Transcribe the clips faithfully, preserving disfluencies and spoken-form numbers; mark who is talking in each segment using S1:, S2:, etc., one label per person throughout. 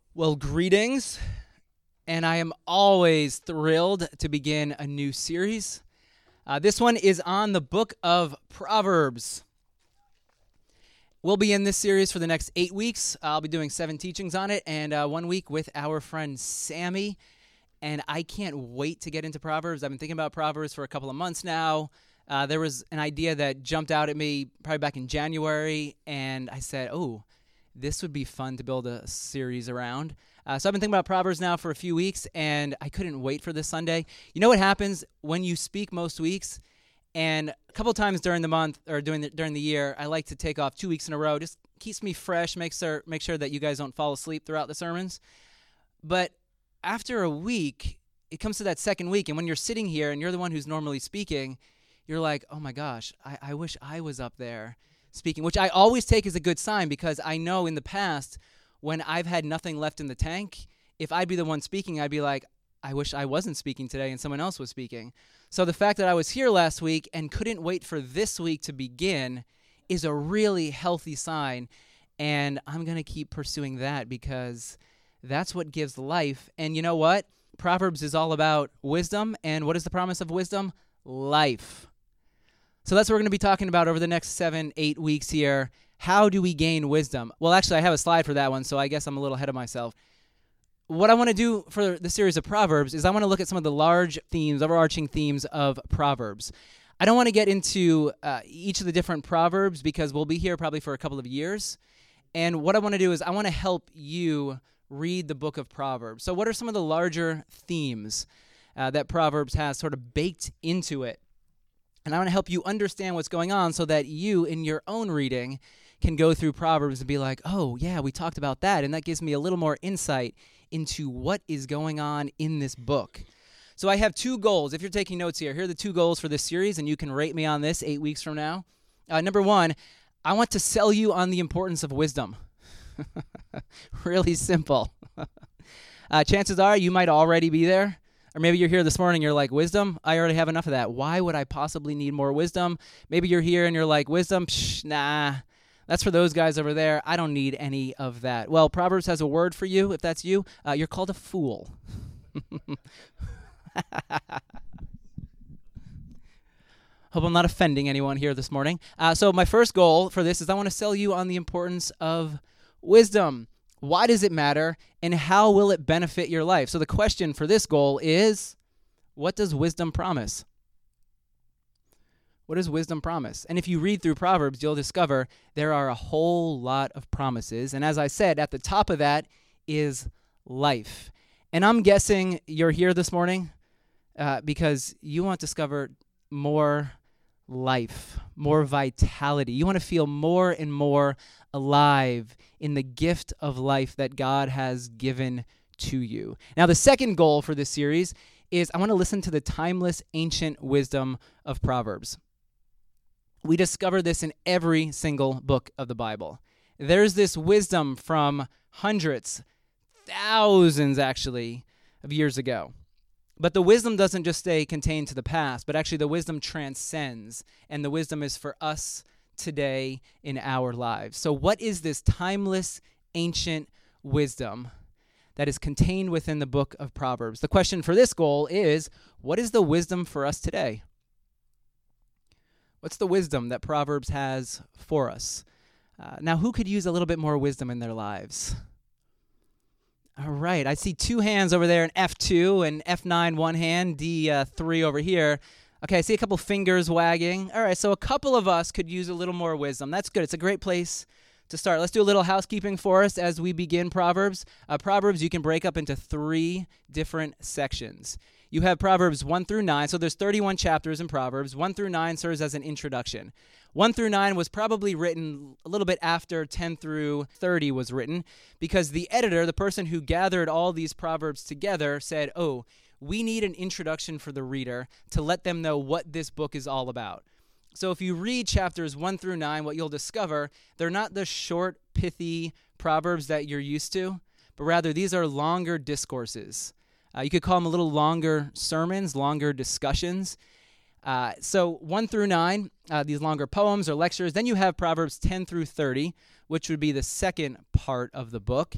S1: Well, greetings, and I am always thrilled to begin a new series. Uh, this one is on the book of Proverbs. We'll be in this series for the next eight weeks. I'll be doing seven teachings on it, and uh, one week with our friend Sammy. And I can't wait to get into Proverbs. I've been thinking about Proverbs for a couple of months now. Uh, there was an idea that jumped out at me probably back in January, and I said, oh, this would be fun to build a series around. Uh, so I've been thinking about Proverbs now for a few weeks, and I couldn't wait for this Sunday. You know what happens when you speak most weeks? And a couple times during the month or during the, during the year, I like to take off two weeks in a row. Just keeps me fresh, makes sure, make sure that you guys don't fall asleep throughout the sermons. But after a week, it comes to that second week, and when you're sitting here and you're the one who's normally speaking, you're like, oh my gosh, I, I wish I was up there speaking, which I always take as a good sign because I know in the past when I've had nothing left in the tank, if I'd be the one speaking, I'd be like, I wish I wasn't speaking today and someone else was speaking. So the fact that I was here last week and couldn't wait for this week to begin is a really healthy sign, and I'm going to keep pursuing that because that's what gives life. And you know what? Proverbs is all about wisdom, and what is the promise of wisdom? Life. So that's what we're going to be talking about over the next seven, eight weeks here. How do we gain wisdom? Well, actually, I have a slide for that one, so I guess I'm a little ahead of myself. What I want to do for the series of Proverbs is I want to look at some of the large themes, overarching themes of Proverbs. I don't want to get into uh, each of the different Proverbs because we'll be here probably for a couple of years. And what I want to do is I want to help you read the book of Proverbs. So what are some of the larger themes uh, that Proverbs has sort of baked into it? And I want to help you understand what's going on so that you, in your own reading, can go through Proverbs and be like, oh, yeah, we talked about that. And that gives me a little more insight into what is going on in this book. So I have two goals. If you're taking notes here, here are the two goals for this series, and you can rate me on this eight weeks from now. Uh, number one, I want to sell you on the importance of wisdom. Really simple. uh, chances are you might already be there. Or maybe you're here this morning, you're like, wisdom? I already have enough of that. Why would I possibly need more wisdom? Maybe you're here and you're like, wisdom? Psh, nah, that's for those guys over there. I don't need any of that. Well, Proverbs has a word for you. If that's you, uh, you're called a fool. Hope I'm not offending anyone here this morning. Uh, so my first goal for this is I want to sell you on the importance of wisdom. Why does it matter, and how will it benefit your life? So the question for this goal is, what does wisdom promise? What does wisdom promise? And if you read through Proverbs, you'll discover there are a whole lot of promises. And as I said, at the top of that is life. And I'm guessing you're here this morning uh, because you want to discover more life, more vitality. You want to feel more and more alive in the gift of life that God has given to you. Now, the second goal for this series is I want to listen to the timeless ancient wisdom of Proverbs. We discover this in every single book of the Bible. There's this wisdom from hundreds, thousands actually, of years ago. But the wisdom doesn't just stay contained to the past, but actually the wisdom transcends, and the wisdom is for us today in our lives. So what is this timeless, ancient wisdom that is contained within the book of Proverbs? The question for this goal is, what is the wisdom for us today? What's the wisdom that Proverbs has for us? Uh, now, who could use a little bit more wisdom in their lives? All right, I see two hands over there in F two and F nine one hand, D three over here. Okay, I see a couple fingers wagging. All right, so a couple of us could use a little more wisdom. That's good. It's a great place to start. Let's do a little housekeeping for us as we begin Proverbs. Uh, Proverbs you can break up into three different sections. You have Proverbs one through nine, so there's thirty-one chapters in Proverbs. one through nine serves as an introduction. one through nine was probably written a little bit after ten through thirty was written because the editor, the person who gathered all these Proverbs together, said, oh, we need an introduction for the reader to let them know what this book is all about. So if you read chapters one through nine, what you'll discover, they're not the short, pithy Proverbs that you're used to, but rather these are longer discourses. Uh, you could call them a little longer sermons, longer discussions. Uh, so one through nine, uh, these longer poems or lectures. Then you have Proverbs ten through thirty, which would be the second part of the book.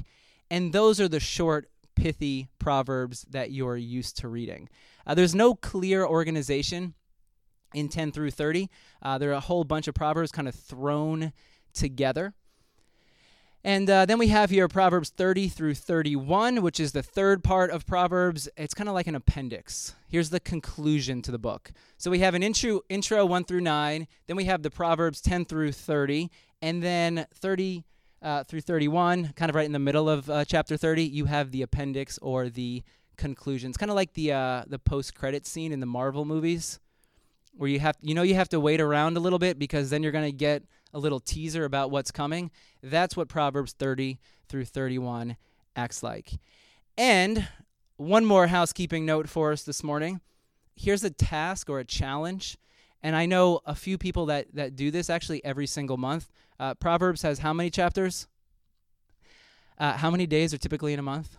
S1: And those are the short, pithy Proverbs that you're used to reading. Uh, there's no clear organization in ten through thirty. Uh, there are a whole bunch of Proverbs kind of thrown together. And uh, then we have here Proverbs thirty through thirty-one, which is the third part of Proverbs. It's kind of like an appendix. Here's the conclusion to the book. So we have an intro, intro one through nine. Then we have the Proverbs ten through thirty. And then thirty uh, through thirty-one, kind of right in the middle of uh, chapter thirty, you have the appendix or the conclusion. It's kind of like the uh, the post-credit scene in the Marvel movies, where you have, you know, you have to wait around a little bit because then you're going to get a little teaser about what's coming. That's what Proverbs thirty through thirty-one acts like. And one more housekeeping note for us this morning. Here's a task or a challenge. And I know a few people that, that do this actually every single month. Uh, Proverbs has how many chapters? Uh, how many days are typically in a month?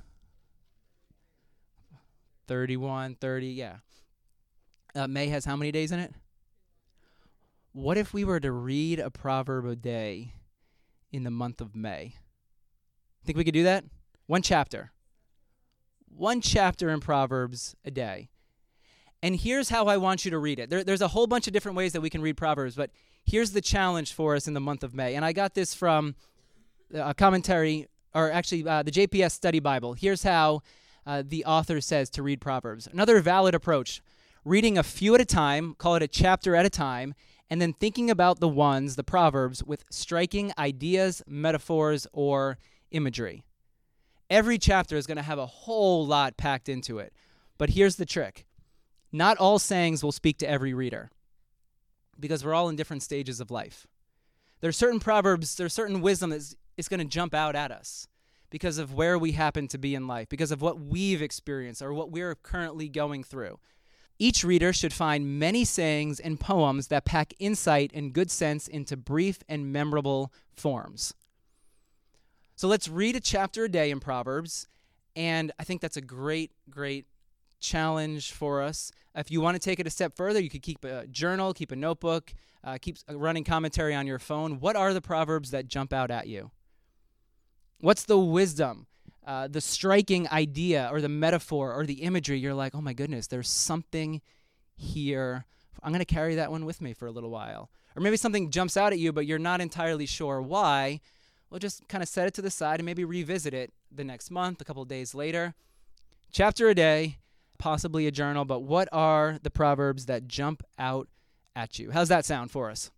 S1: thirty-one, thirty, yeah. Uh, May has how many days in it? What if we were to read a proverb a day in the month of May? Think we could do that? One chapter. One chapter in Proverbs a day. And here's how I want you to read it. There, there's a whole bunch of different ways that we can read Proverbs, but here's the challenge for us in the month of May. And I got this from a commentary, or actually uh, the J P S Study Bible. Here's how uh, the author says to read Proverbs. Another valid approach. Reading a few at a time, call it a chapter at a time, and then thinking about the ones, the Proverbs, with striking ideas, metaphors, or imagery. Every chapter is going to have a whole lot packed into it. But here's the trick. Not all sayings will speak to every reader, because we're all in different stages of life. There are certain Proverbs, there's certain wisdom that's is going to jump out at us because of where we happen to be in life, because of what we've experienced or what we're currently going through. Each reader should find many sayings and poems that pack insight and good sense into brief and memorable forms. So let's read a chapter a day in Proverbs, and I think that's a great, great challenge for us. If you want to take it a step further, you could keep a journal, keep a notebook, uh, keep a running commentary on your phone. What are the Proverbs that jump out at you? What's the wisdom? Uh, the striking idea or the metaphor or the imagery, you're like, oh my goodness, there's something here. I'm going to carry that one with me for a little while. Or maybe something jumps out at you, but you're not entirely sure why. Well, just kind of set it to the side and maybe revisit it the next month, a couple of days later. Chapter a day, possibly a journal, but what are the Proverbs that jump out at you? How's that sound for us?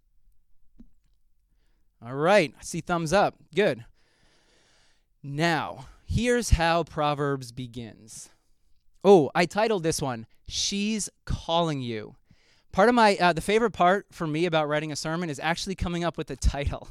S1: All right, I see thumbs up. Good. Now, here's how Proverbs begins. Oh, I titled this one, She's Calling You. Part of my, uh, the favorite part for me about writing a sermon is actually coming up with the title.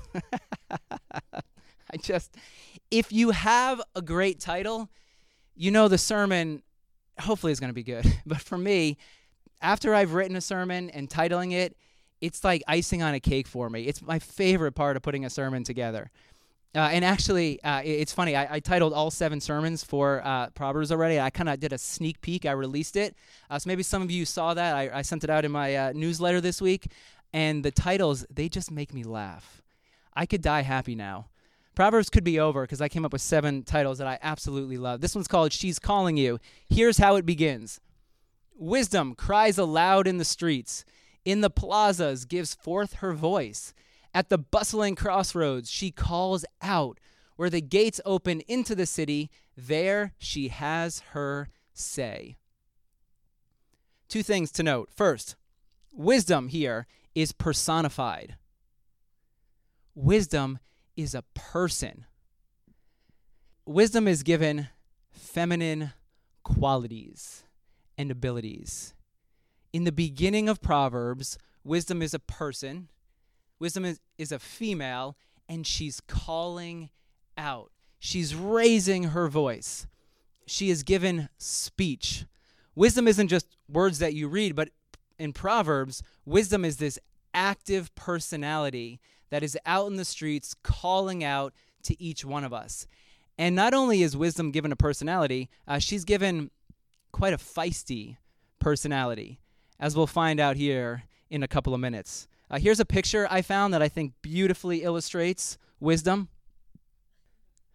S1: I just, if you have a great title, you know the sermon hopefully is going to be good. But for me, after I've written a sermon and titling it, it's like icing on a cake for me. It's my favorite part of putting a sermon together. Uh, and actually, uh, it, it's funny, I, I titled all seven sermons for uh, Proverbs already. I kind of did a sneak peek. I released it. Uh, so maybe some of you saw that. I, I sent it out in my uh, newsletter this week. And the titles, they just make me laugh. I could die happy now. Proverbs could be over because I came up with seven titles that I absolutely love. This one's called She's Calling You. Here's how it begins. Wisdom cries aloud in the streets. In the plazas gives forth her voice. At the bustling crossroads, she calls out. Where the gates open into the city, there she has her say. Two things to note. First, wisdom here is personified. Wisdom is a person. Wisdom is given feminine qualities and abilities. In the beginning of Proverbs, wisdom is a person. Wisdom is, is a female, and she's calling out. She's raising her voice. She is given speech. Wisdom isn't just words that you read, but in Proverbs, wisdom is this active personality that is out in the streets calling out to each one of us. And not only is wisdom given a personality, uh, she's given quite a feisty personality, as we'll find out here in a couple of minutes. Uh, here's a picture I found that I think beautifully illustrates wisdom.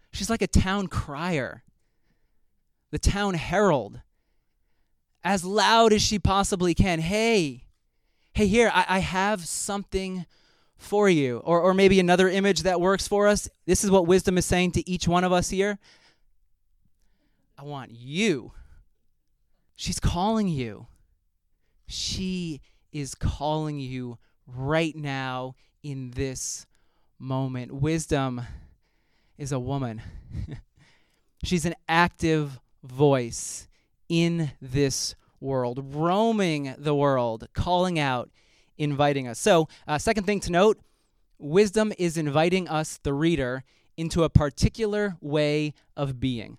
S1: She's like a town crier, the town herald, as loud as she possibly can. Hey, hey, here, I, I have something for you. Or, or maybe another image that works for us. This is what wisdom is saying to each one of us here. I want you. She's calling you. She is calling you right now in this moment. Wisdom is a woman. She's an active voice in this world, roaming the world, calling out, inviting us. So, uh, second thing to note, wisdom is inviting us, the reader, into a particular way of being.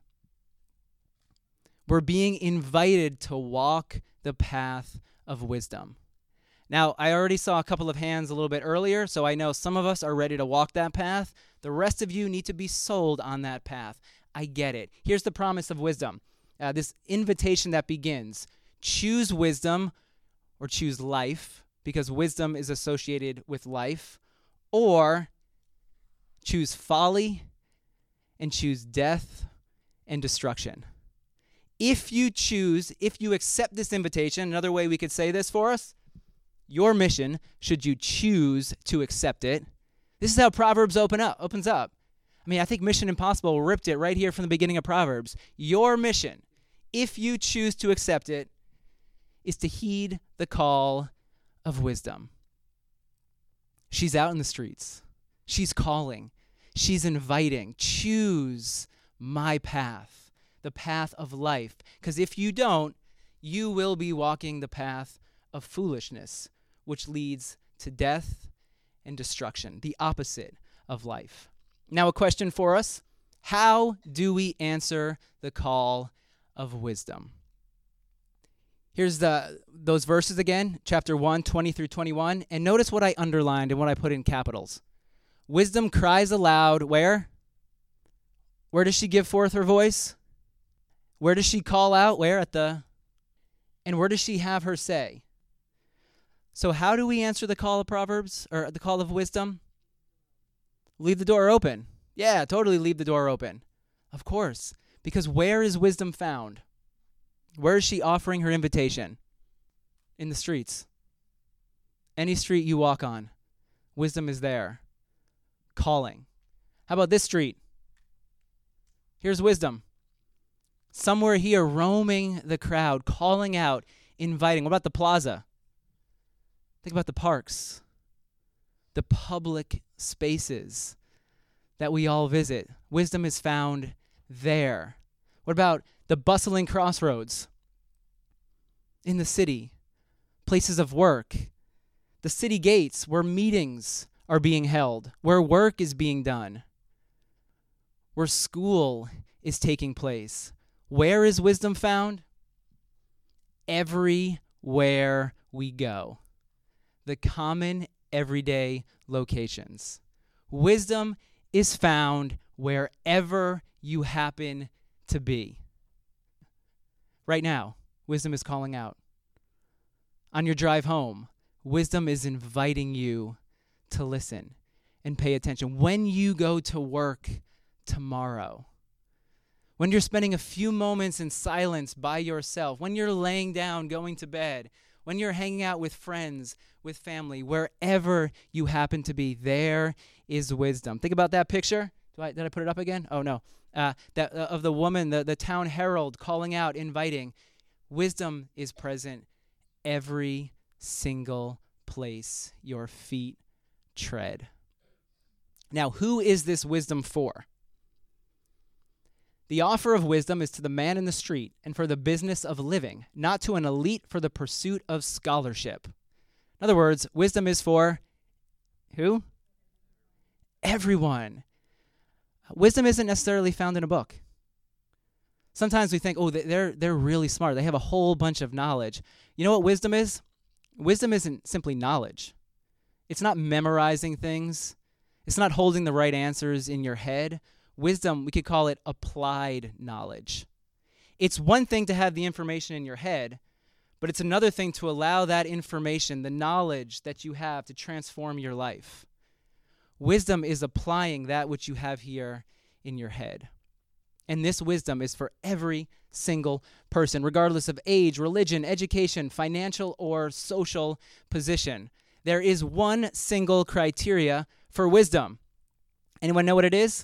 S1: We're being invited to walk the path of wisdom. Now, I already saw a couple of hands a little bit earlier, so I know some of us are ready to walk that path. The rest of you need to be sold on that path. I get it. Here's the promise of wisdom. Uh, this invitation that begins. Choose wisdom or choose life, because wisdom is associated with life, or choose folly and choose death and destruction. If you choose, if you accept this invitation, another way we could say this for us, your mission, should you choose to accept it, this is how Proverbs open up, opens up. I mean, I think Mission Impossible ripped it right here from the beginning of Proverbs. Your mission, if you choose to accept it, is to heed the call of wisdom. She's out in the streets. She's calling. She's inviting. Choose my path, the path of life. Because if you don't, you will be walking the path of foolishness, which leads to death and destruction, the opposite of life. Now, a question for us. How do we answer the call of wisdom? Here's the those verses again, chapter one, twenty through twenty-one. And notice what I underlined and what I put in capitals. Wisdom cries aloud, where? Where does she give forth her voice? Where does she call out? Where? At the... And where does she have her say? So how do we answer the call of Proverbs, or the call of wisdom? Leave the door open. Yeah, totally leave the door open. Of course. Because where is wisdom found? Where is she offering her invitation? In the streets. Any street you walk on, wisdom is there, calling. How about this street? Here's wisdom. Somewhere here, roaming the crowd, calling out, inviting. What about the plaza? Think about the parks, the public spaces that we all visit. Wisdom is found there. What about the bustling crossroads in the city, places of work, the city gates where meetings are being held, where work is being done, where school is taking place? Where is wisdom found? Everywhere we go. The common everyday locations. Wisdom is found wherever you happen to be. Right now, wisdom is calling out. On your drive home, wisdom is inviting you to listen and pay attention. When you go to work tomorrow, when you're spending a few moments in silence by yourself, when you're laying down, going to bed, when you're hanging out with friends, with family, wherever you happen to be, there is wisdom. Think about that picture. Do I, did I put it up again? Oh, no. Uh, that uh, of the woman, the, the town herald calling out, inviting. Wisdom is present every single place your feet tread. Now, who is this wisdom for? The offer of wisdom is to the man in the street and for the business of living, not to an elite for the pursuit of scholarship. In other words, wisdom is for who? Everyone. Wisdom isn't necessarily found in a book. Sometimes we think, oh, they're they're really smart. They have a whole bunch of knowledge. You know what wisdom is? Wisdom isn't simply knowledge. It's not memorizing things. It's not holding the right answers in your head. Wisdom, we could call it applied knowledge. It's one thing to have the information in your head, but it's another thing to allow that information, the knowledge that you have, to transform your life. Wisdom is applying that which you have here in your head. And this wisdom is for every single person, regardless of age, religion, education, financial, or social position. There is one single criteria for wisdom. Anyone know what it is?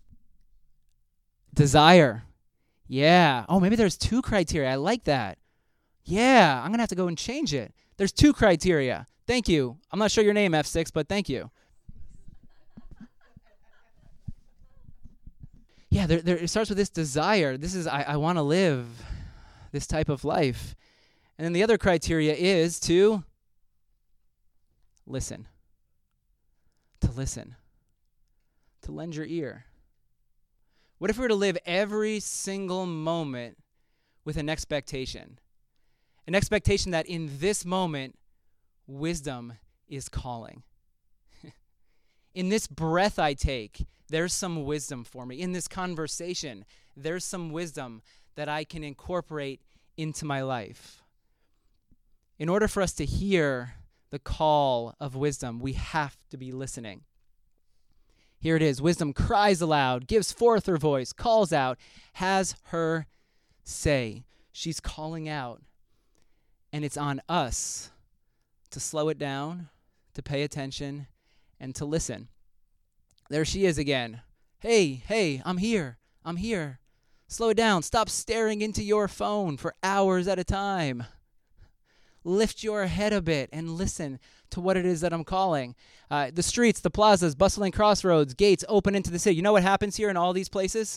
S1: Desire. Yeah. Oh, maybe there's two criteria. I like that. Yeah, I'm going to have to go and change it. There's two criteria. Thank you. I'm not sure your name, F six, but thank you. Yeah, there, there, it starts with this desire. This is, I, I want to live this type of life. And then the other criteria is to listen. To listen. To lend your ear. What if we were to live every single moment with an expectation? An expectation that in this moment, wisdom is calling. In this breath I take, there's some wisdom for me. In this conversation, there's some wisdom that I can incorporate into my life. In order for us to hear the call of wisdom, we have to be listening. Here it is. Wisdom cries aloud, gives forth her voice, calls out, has her say. She's calling out. And it's on us to slow it down, to pay attention, and to listen. There she is again. Hey, hey, I'm here. I'm here. Slow it down. Stop staring into your phone for hours at a time. Lift your head a bit and listen to what it is that I'm calling. Uh, the streets, the plazas, bustling crossroads, gates open into the city. You know what happens here in all these places?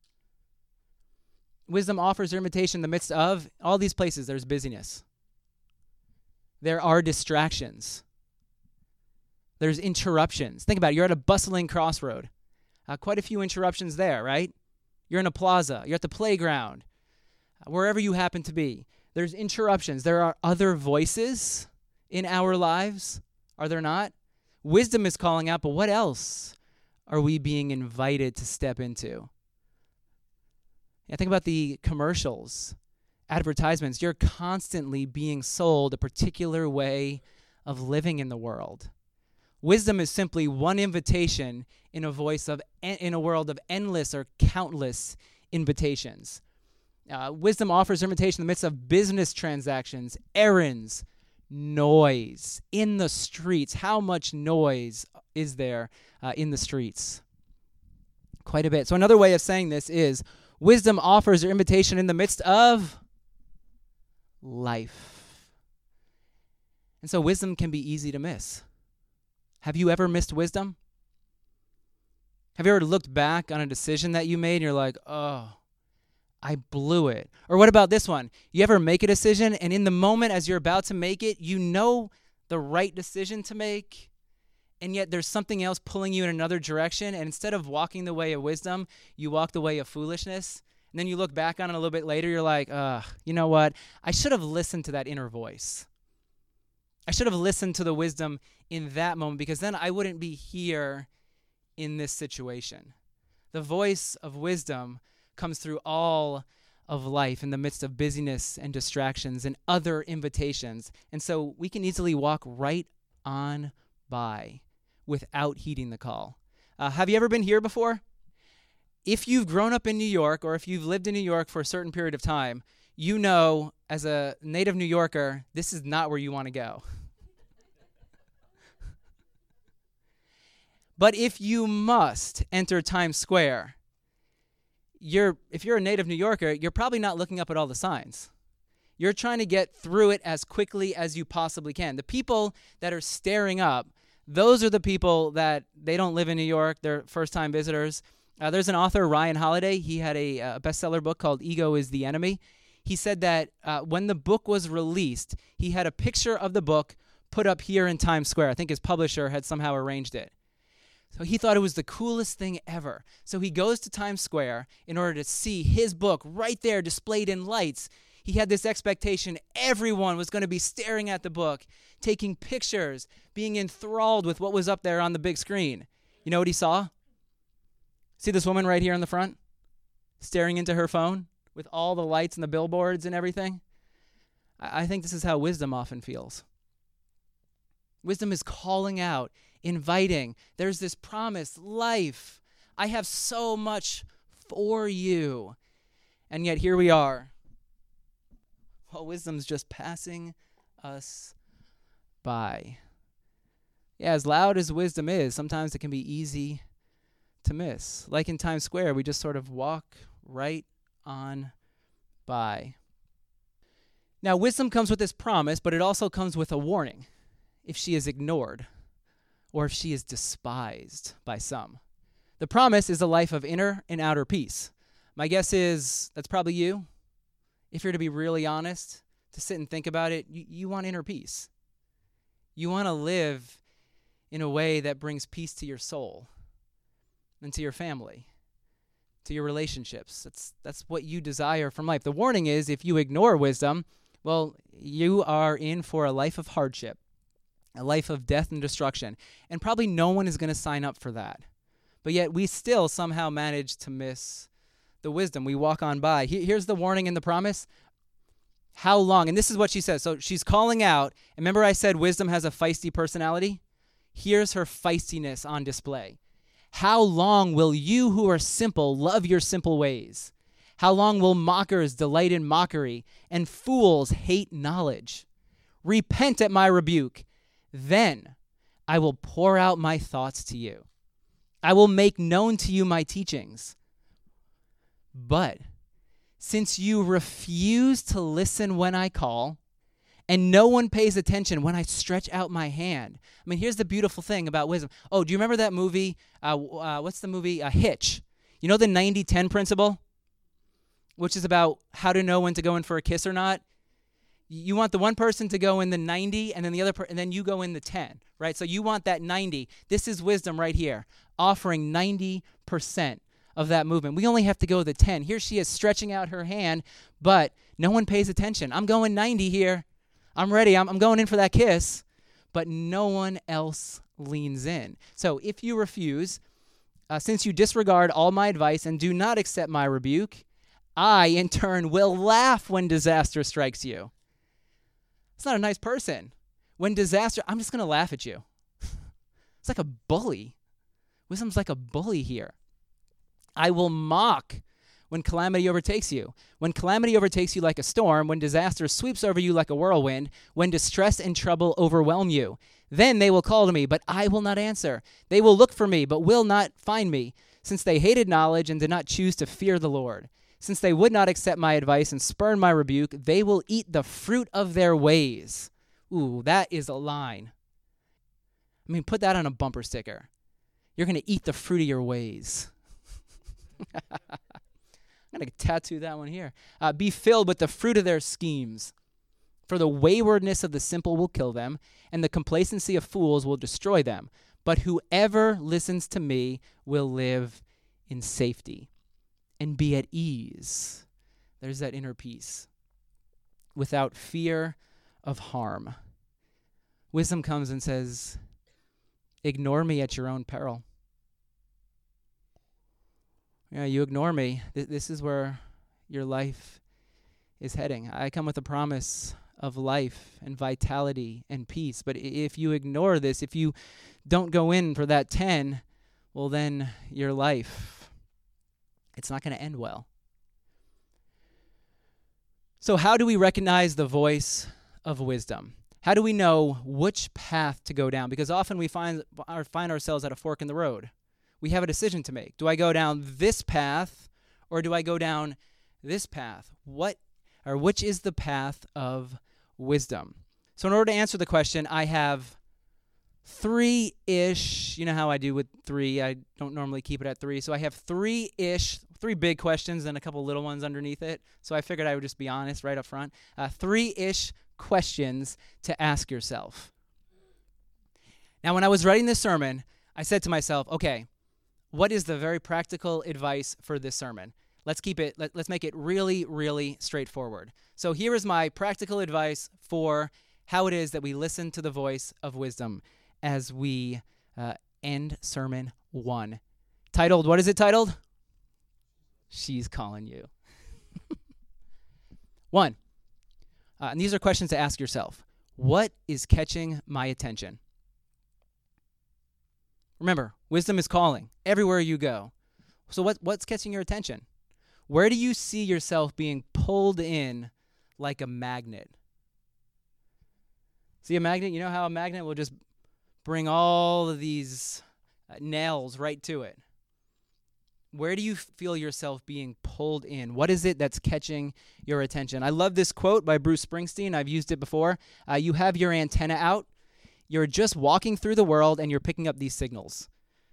S1: Wisdom offers her invitation in the midst of all these places. There's busyness. There are distractions. There's interruptions. Think about it. You're at a bustling crossroad. Uh, quite a few interruptions there, right? You're in a plaza. You're at the playground. Uh, wherever you happen to be. There's interruptions. There are other voices in our lives, are there not? Wisdom is calling out, but what else are we being invited to step into? Yeah, think about the commercials, advertisements. You're constantly being sold a particular way of living in the world. Wisdom is simply one invitation in a voice of in a world of endless or countless invitations. Uh, wisdom offers invitation in the midst of business transactions, errands, noise in the streets. How much noise is there uh, in the streets? Quite a bit. So another way of saying this is wisdom offers her invitation in the midst of life. And so wisdom can be easy to miss. Have you ever missed wisdom? Have you ever looked back on a decision that you made and you're like, oh, I blew it? Or what about this one? You ever make a decision and in the moment as you're about to make it, you know the right decision to make, and yet there's something else pulling you in another direction, and instead of walking the way of wisdom, you walk the way of foolishness, and then you look back on it a little bit later, you're like, ugh, you know what? I should have listened to that inner voice. I should have listened to the wisdom in that moment, because then I wouldn't be here in this situation. The voice of wisdom comes through all of life in the midst of busyness and distractions and other invitations. And so we can easily walk right on by without heeding the call. Uh, have you ever been here before? If you've grown up in New York or if you've lived in New York for a certain period of time, you know as a native New Yorker, this is not where you want to go. But if you must enter Times Square, You're, if you're a native New Yorker, you're probably not looking up at all the signs. You're trying to get through it as quickly as you possibly can. The people that are staring up, those are the people that they don't live in New York. They're first-time visitors. Uh, there's an author, Ryan Holiday. He had a, a bestseller book called Ego is the Enemy. He said that uh, when the book was released, he had a picture of the book put up here in Times Square. I think his publisher had somehow arranged it. So he thought it was the coolest thing ever. So he goes to Times Square in order to see his book right there displayed in lights. He had this expectation everyone was going to be staring at the book, taking pictures, being enthralled with what was up there on the big screen. You know what he saw? See this woman right here in the front, staring into her phone with all the lights and the billboards and everything? I, I think this is how wisdom often feels. Wisdom is calling out, inviting. There's this promised life. I have so much for you. And yet here we are. Well, wisdom's just passing us by. Yeah, as loud as wisdom is, sometimes it can be easy to miss. Like in Times Square, we just sort of walk right on by. Now, wisdom comes with this promise, but it also comes with a warning if she is ignored or if she is despised by some. The promise is a life of inner and outer peace. My guess is that's probably you. If you're to be really honest, to sit and think about it, you, you want inner peace. You want to live in a way that brings peace to your soul and to your family, to your relationships. That's that's what you desire from life. The warning is if you ignore wisdom, well, you are in for a life of hardship, a life of death and destruction. And probably no one is going to sign up for that. But yet we still somehow manage to miss the wisdom. We walk on by. Here's the warning and the promise. How long? And this is what she says. So she's calling out. And remember I said wisdom has a feisty personality? Here's her feistiness on display. How long will you who are simple love your simple ways? How long will mockers delight in mockery and fools hate knowledge? Repent at my rebuke. Then I will pour out my thoughts to you. I will make known to you my teachings. But since you refuse to listen when I call, and no one pays attention when I stretch out my hand. I mean, here's the beautiful thing about wisdom. Oh, do you remember that movie? Uh, uh, what's the movie? Uh, Hitch. You know the ninety ten principle? Which is about how to know when to go in for a kiss or not. You want the one person to go in the ninety, and then the other, per- and then you go in the ten, right? So you want that ninety. This is wisdom right here, offering ninety percent of that movement. We only have to go the ten. Here she is stretching out her hand, but no one pays attention. I'm going ninety here. I'm ready. I'm, I'm going in for that kiss, but no one else leans in. So if you refuse, uh, since you disregard all my advice and do not accept my rebuke, I, in turn, will laugh when disaster strikes you. It's not a nice person. When disaster, I'm just going to laugh at you. It's like a bully. Wisdom's like a bully here. I will mock when calamity overtakes you. When calamity overtakes you like a storm, when disaster sweeps over you like a whirlwind, when distress and trouble overwhelm you. Then they will call to me, but I will not answer. They will look for me, but will not find me, since they hated knowledge and did not choose to fear the Lord. Since they would not accept my advice and spurn my rebuke, they will eat the fruit of their ways. Ooh, that is a line. I mean, put that on a bumper sticker. You're going to eat the fruit of your ways. I'm going to tattoo that one here. Uh, be filled with the fruit of their schemes. For the waywardness of the simple will kill them, and the complacency of fools will destroy them. But whoever listens to me will live in safety and be at ease. There's that inner peace. Without fear of harm. Wisdom comes and says, ignore me at your own peril. Yeah, you ignore me. Th- this is where your life is heading. I come with a promise of life and vitality and peace. But if you ignore this, if you don't go in for that ten, well, then your life, it's not going to end well. So how do we recognize the voice of wisdom? How do we know which path to go down? Because often we find our, find ourselves at a fork in the road. We have a decision to make. Do I go down this path or do I go down this path? What or which is the path of wisdom? So in order to answer the question, I have three-ish. You know how I do with three. I don't normally keep it at three. So I have three-ish, three big questions and a couple little ones underneath it. So I figured I would just be honest right up front. Uh, three-ish questions to ask yourself. Now, when I was writing this sermon, I said to myself, okay, what is the very practical advice for this sermon? Let's keep it, let, let's make it really, really straightforward. So here is my practical advice for how it is that we listen to the voice of wisdom as we uh, end sermon one. Titled, what is it titled? She's calling you. One, uh, and these are questions to ask yourself. What is catching my attention? Remember, wisdom is calling everywhere you go. So what what's catching your attention? Where do you see yourself being pulled in like a magnet? See a magnet? You know how a magnet will just bring all of these uh, nails right to it. Where do you feel yourself being pulled in? What is it that's catching your attention? I love this quote by Bruce Springsteen. I've used it before. Uh, you have your antenna out. You're just walking through the world, and you're picking up these signals.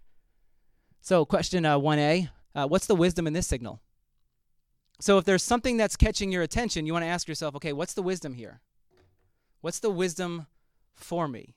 S1: So question uh, one A, uh, what's the wisdom in this signal? So if there's something that's catching your attention, you want to ask yourself, okay, what's the wisdom here? What's the wisdom for me?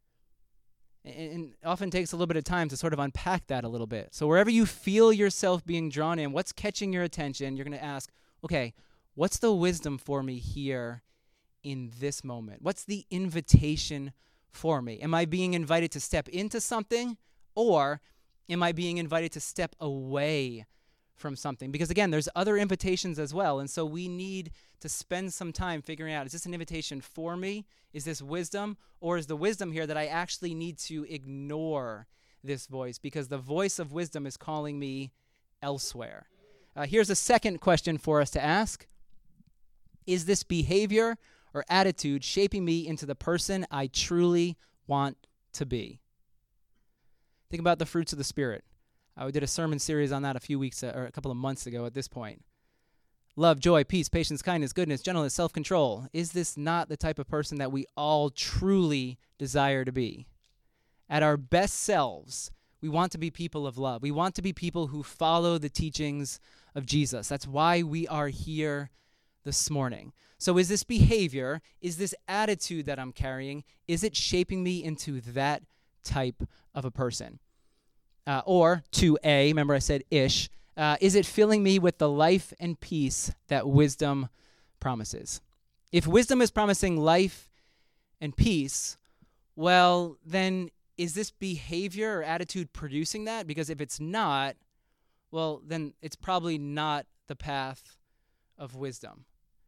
S1: And it often takes a little bit of time to sort of unpack that a little bit. So wherever you feel yourself being drawn in, what's catching your attention, you're going to ask, okay, what's the wisdom for me here in this moment? What's the invitation for me? Am I being invited to step into something, or am I being invited to step away from something? Because again, there's other invitations as well, and so we need to spend some time figuring out, is this an invitation for me? Is this wisdom? Or is the wisdom here that I actually need to ignore this voice because the voice of wisdom is calling me elsewhere? Uh, here's a second question for us to ask. Is this behavior or attitude shaping me into the person I truly want to be? Think about the fruits of the Spirit. Uh, we did a sermon series on that a few weeks uh, or a couple of months ago at this point. Love, joy, peace, patience, kindness, goodness, gentleness, self-control. Is this not the type of person that we all truly desire to be? At our best selves, we want to be people of love. We want to be people who follow the teachings of Jesus. That's why we are here this morning. So is this behavior, is this attitude that I'm carrying, is it shaping me into that type of a person? Uh, or two A, remember I said ish, uh, is it filling me with the life and peace that wisdom promises? If wisdom is promising life and peace, well, then is this behavior or attitude producing that? Because if it's not, well, then it's probably not the path of wisdom.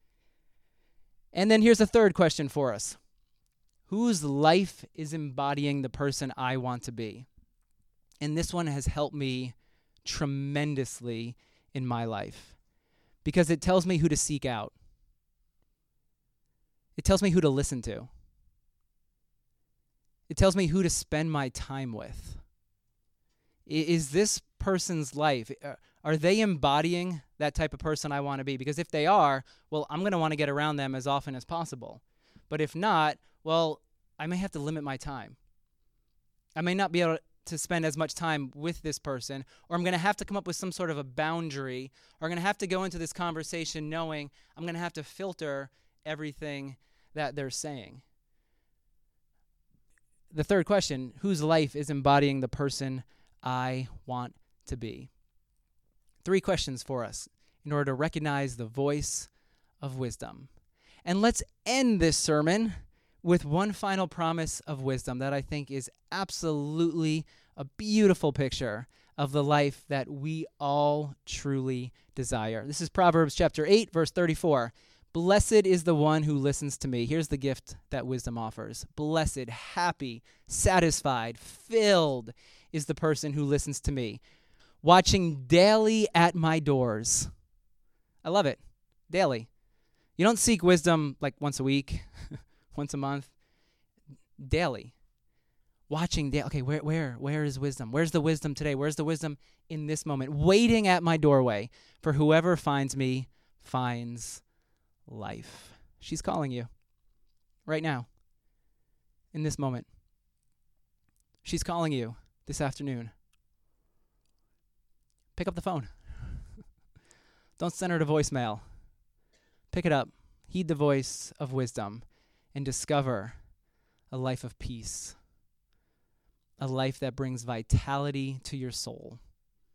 S1: And then here's a third question for us. Whose life is embodying the person I want to be? And this one has helped me tremendously in my life because it tells me who to seek out. It tells me who to listen to. It tells me who to spend my time with. I- is this person's life, uh, are they embodying that type of person I want to be? Because if they are, well, I'm going to want to get around them as often as possible. But if not, well, I may have to limit my time. I may not be able to spend as much time with this person, or I'm going to have to come up with some sort of a boundary, or I'm going to have to go into this conversation knowing I'm going to have to filter everything that they're saying. The third question, whose life is embodying the person I want to be? Three questions for us in order to recognize the voice of wisdom. And let's end this sermon with one final promise of wisdom that I think is absolutely a beautiful picture of the life that we all truly desire. This is Proverbs chapter eight, verse thirty-four. Blessed is the one who listens to me. Here's the gift that wisdom offers. Blessed, happy, satisfied, filled is the person who listens to me, watching daily at my doors. I love it. Daily. You don't seek wisdom like once a week, once a month. Daily. Watching daily. Okay, where, where, where is wisdom? Where's the wisdom today? Where's the wisdom in this moment? Waiting at my doorway, for whoever finds me finds life. She's calling you right now, in this moment. She's calling you this afternoon. Pick up the phone. Don't send her to voicemail. Pick it up. Heed the voice of wisdom and discover a life of peace, a life that brings vitality to your soul.